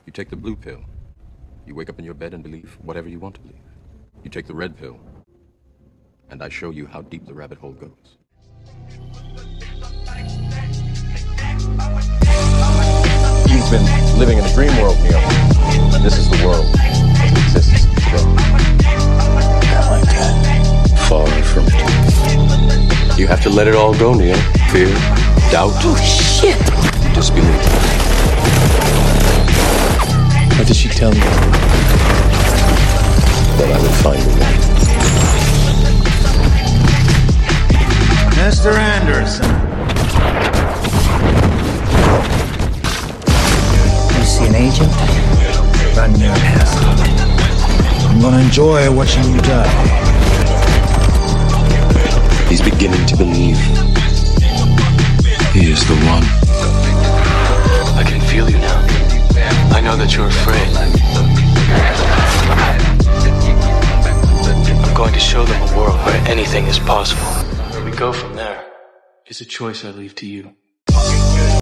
You take the blue pill. You wake up in your bed and believe whatever you want to believe. You take the red pill, and I show you how deep the rabbit hole goes. You've been living in a dream world, Neo. This is the world as it exists today. Not like that. Far from it. You have to let it all go, Neo. Fear, doubt, shit! disbelief. What did she tell you? That I would find a way. Mr. Anderson. You see an agent? Run your ass. I'm gonna enjoy watching you die. He's beginning to believe. He is the one. I can feel you now. I know that you're afraid. I'm going to show them a world where anything is possible. Where we go from there is a choice I leave to you.